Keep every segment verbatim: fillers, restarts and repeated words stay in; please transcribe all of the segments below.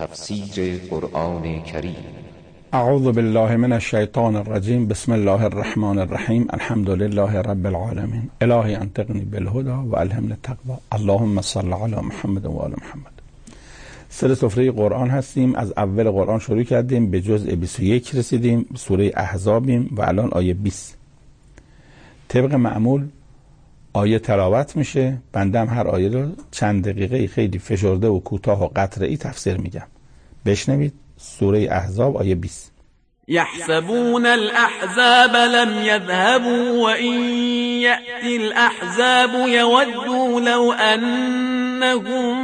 تفسیر قرآن کریم. اعوذ بالله من الشیطان الرجیم. بسم الله الرحمن الرحیم. الحمد لله رب العالمین. الهی انطقنی بالهدى و الهمنی التقوی. اللهم صل علی محمد و آل محمد. سر سفره قرآن هستیم. از اول قرآن شروع کردیم، به جزء بیست و یک رسیدیم، سوره احزابیم و الان آیه بیست. طبق معمول آیه تلاوت میشه، بنده هم هر آیه رو چند دقیقه خیلی فشرده و کوتاه و قطره‌ای تفسیر میگم. بشنوید. سوره احزاب آیه بیست. يحسبون الأحزاب لم يذهبوا وإن يأتي الأحزاب يودوا لو أنهم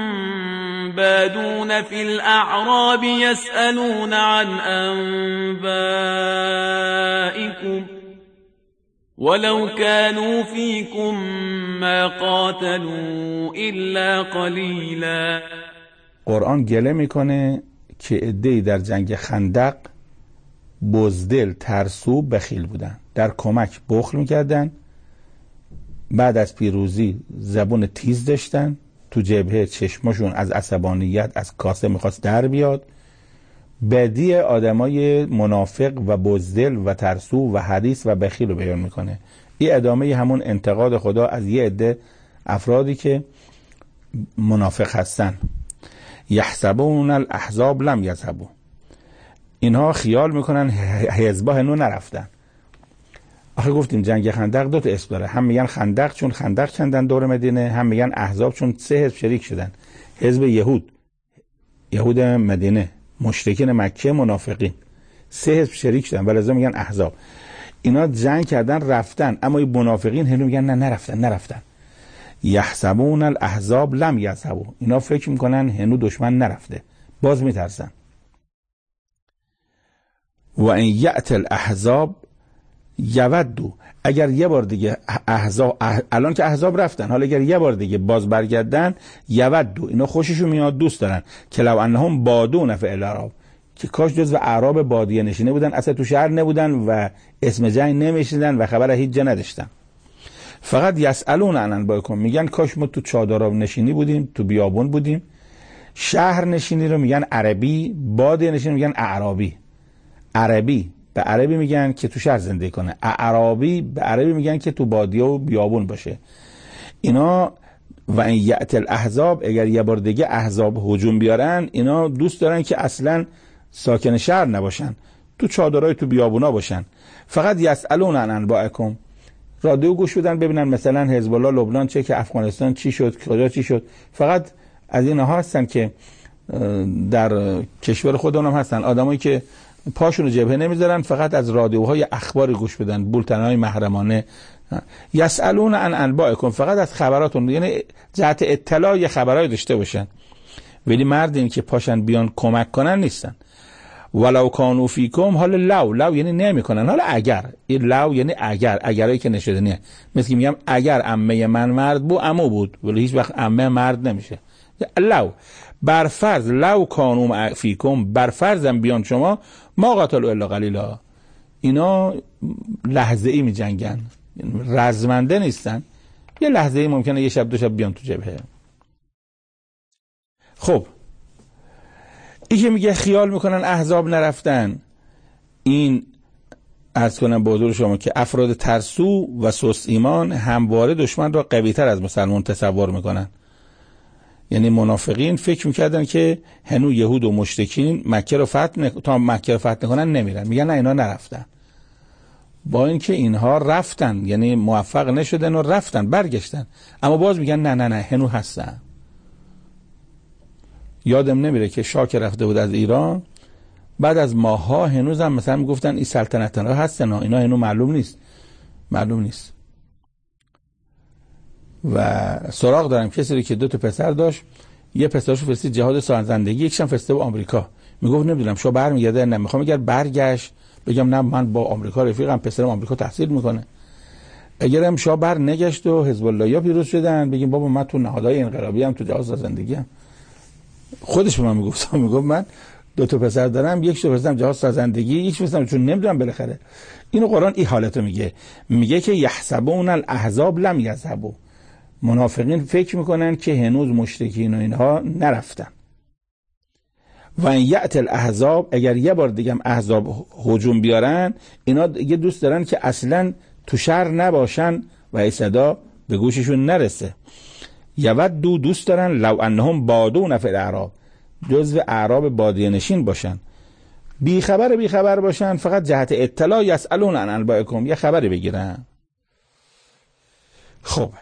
بادون في الأعراب يسألون عن أنبائكم ولو كانوا فيكم ما قاتلوا إلا قليلا. قرآن گله میکنه که عده‌ای در جنگ خندق بزدل، ترسو، بخیل بودن، در کمک بخل میکردن، بعد از پیروزی زبون تیز داشتن، تو جبهه چشمشون از عصبانیت از کاسه میخواست در بیاد. بدی آدمای منافق و بزدل و ترسو و حریص و بخیل رو بیان میکنه. این ادامه همون انتقاد خدا از یه عده افرادی که منافق هستن. یحسبون الاحزاب لم یذهبوا، اینها خیال میکنن حزبا هنو نرفتن. آخه گفتیم جنگ خندق دو تا اسم داره، هم میگن خندق چون خندق کندن دور مدینه، هم میگن احزاب چون سه حزب شریک شدن. حزب یهود، یهود مدینه، مشرکین مکه، منافقین، سه حزب شریک شدن ولی لازم میگن احزاب. اینا جنگ کردن رفتن، اما این منافقین هنو میگن نه نرفتن نرفتن. یحسبون الاحزاب لم یذهبوا، اینا فکر میکنن هنو دشمن نرفته، باز میترسن. و ان یأتی الاحزاب یودوا، اگر یه بار دیگه احزاب اح... الان که احزاب رفتن، حالا اگر یه بار دیگه باز برگردن، یودوا، اینا خوششون میاد، دوست دارن که لو انهم بادون فی الاعراب، که کاش جزو اعراب بادیه نشینه بودن، اصلا تو شهر نبودن و اسم جنگ نمیشنیدن و خبر هیچ جا نداشتن. فقط یسألون عن انبائکم، میگن کاش ما تو چادر نشینی بودیم، تو بیابون بودیم. شهر نشینی رو میگن عربی، بادیه نشینی میگن اعرابی. عربی به عربی میگن که تو شهر زندگی کنه، اعرابی به عربی میگن که تو بادیه و بیابون باشه. اینا و ان یأتی الاحزاب، اگر یه بار دیگه احزاب هجوم بیارن، اینا دوست دارن که اصلا ساکن شهر نباشن، تو چادرای تو بیابونا باشن. فقط یسألون عن انبائکم، رادیو گوش بدن ببینن مثلا حزب الله لبنان چه، که افغانستان چی شد، کجا چی شد. فقط از اینها هستن که در کشور خودمون هم هستن آدمایی که پاشون رو جبهه نمیذارن، فقط از رادیوهای اخبار گوش بدن، بولتنهای محرمانه. یسألون عن انبائکم، فقط از خبراتون، یعنی جهت اطلاع یه خبرای داشته باشن، ولی مردین که پاشن بیان کمک کنن نیستن. ولو کانوا فیکم، حالا لو لو یعنی نمیکنن، حالا اگر، این لو یعنی اگر، اگرایی که نشدنیه. مثل که میگم اگر عمه من مرد بود عمو بود، ولی هیچ وقت عمه مرد نمیشه. لو بر فرض، لو کانوا فیکم، بر فرضم بیان شما، ما قاتلوا الا قلیلا، اینا لحظه ای می جنگن، رزمنده نیستن، یه لحظه ای ممکنه یه شب دو شب بیان تو جبهه. خب این که میگه خیال میکنن احزاب نرفتن، این عرض کنم به حضور شما که افراد ترسو و سست ایمان همواره دشمن را قوی تر از مسلمان تصور میکنن. یعنی منافقین فکر میکردن که هنو یهود و مشرکین مکه رو فتح نک... تا مکه رو فتح نکنن نمیرن، میگن نه اینا نرفتن، با اینکه اینها رفتن، یعنی موفق نشدن و رفتن برگشتن، اما باز میگن نه نه نه هنو هستن. یادم نمیره که شاه که رفته بود از ایران، بعد از ماها هنوز هم مثلا میگفتن این سلطنت ها هستن، اینا هنو معلوم نیست معلوم نیست و سراغ دارم کسی که دو تا پسر داشت، یه پسرشو فرستید جهاد سازندگی، یکشم فرستاد به آمریکا. میگفت نمیدونم شو برمیگرده، نه میخوام اگر برگشت بگم نه من با آمریکا رفیقم، پسرم آمریکا تحصیل میکنه. اگرم شاه بر نگشت و حزب الله یا پیروز شدن، بگیم بابا من تو نهادهای انقلابی ام، تو جهاد سازندگی ام. خودش به من میگفت میگفت من دو تا پسر دارم، یکشو فرستادم جهاد سازندگی، یکشو فرستادم چون نمیدونم بالاخره. اینو قرآن این حالتو میگه، میگه که یحسبون الاحزاب لم یذهبوا، منافقین فکر میکنن که هنوز مشرکین و اینها نرفتن. و این یأت الاحزاب، اگر یه بار دیگه هم احزاب هجوم بیارن، اینا دیگه دوست دارن که اصلا تو شهر نباشن و این صدا به گوششون نرسه. یودو، دوست دارن، لو انهم بادون فی الاعراب، جزو اعراب بادیه نشین باشن، بی خبر بی خبر باشن، فقط جهت اطلاع، یسالون عن انبائکم، یه خبری بگیرن. خب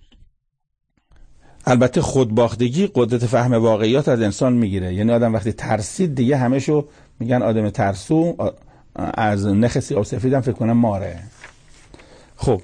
البته خودباختگی قدرت فهم واقعیات از انسان میگیره، یعنی آدم وقتی ترسید دیگه همشو میگن آدم ترسو، از نخ سیاه و سفید هم فکر کنم ماره. خب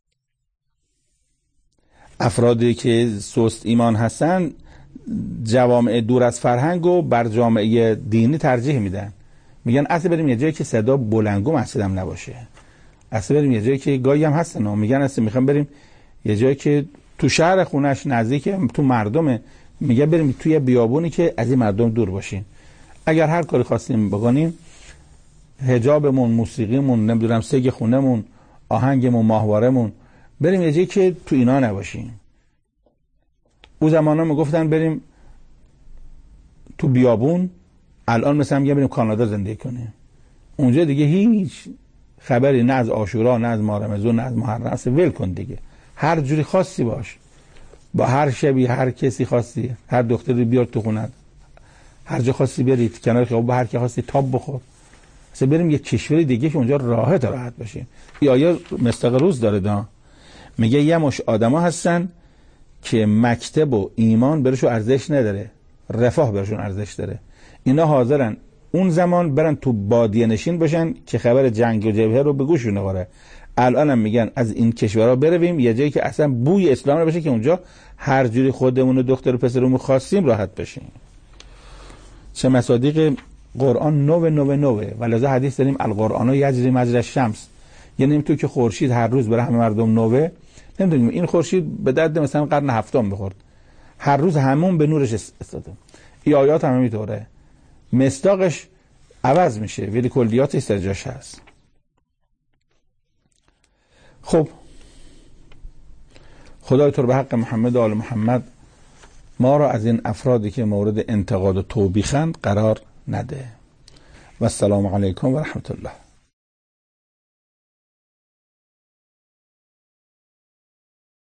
افرادی که سست ایمان هستن جوامع دور از فرهنگ و بر جامعه دینی ترجیح میدن، میگن اصلا بریم یه جایی که صدا بلنگو مسجدم نباشه، اصلا بریم یه جایی که گاهی هم هستن میگن اصلا میخوام بریم یه جایی که تو شهر خونش نزدیک تو مردمه، میگه بریم توی بیابونی که از این مردم دور باشین. اگر هر کاری خواستیم بکنیم، حجابمون، موسیقیمون، نمیدونم سگ خونمون، آهنگمون، ماهوارمون، بریم یه جایی که تو اینا نباشیم. او زمانا میگفتن بریم تو بیابون، الان مثلا میگه بریم کانادا زندگی کنیم، اونجا دیگه هیچ خبری نه از عاشورا نه از ماه رمضان نه از محرم، اصلا ول کن دیگه، هر جوری خاصی باش، با هر شبی هر کسی خاصی، هر دختری بیار تو خونت، هر جا خاصی برید کنار خیابون، با هر کی خاصی تاب بخور، اصلا بریم یه کشور دیگه که اونجا راحت راحت باشیم. این آیه مستق روز داره دا، میگه یه مش آدما هستن که مکتب و ایمان برشون ارزش نداره، رفاه برشون ارزش داره، اینا حاضرن اون زمان برن تو بادیه نشین باشن که خبر جنگ و جبهه رو به گوششون نخوره. الان هم میگن از این کشورها برویم یه جایی که اصلا بوی اسلام رو بشه، که اونجا هر جوری خودمون و دختر و پسرمون خواستیم راحت بشیم. چه مصادیق قرآن نو نو نوه، ولذا حدیث داریم القرآن یجری مجری الشمس، یعنی تو که خورشید هر روز برای همه مردم نوه، نمیدونیم این خورشید به درد مثلا قرن هفتم بخورد، هر روز همون به نورش استاده. این آیات هم همینطوره، مصداقش عوض میشه ولی کلیاتش در جاش هست. خب خدای تو رو به حق محمد و آل محمد ما را از این افرادی که مورد انتقاد و توبیخند قرار نده. و السلام علیکم و رحمت الله.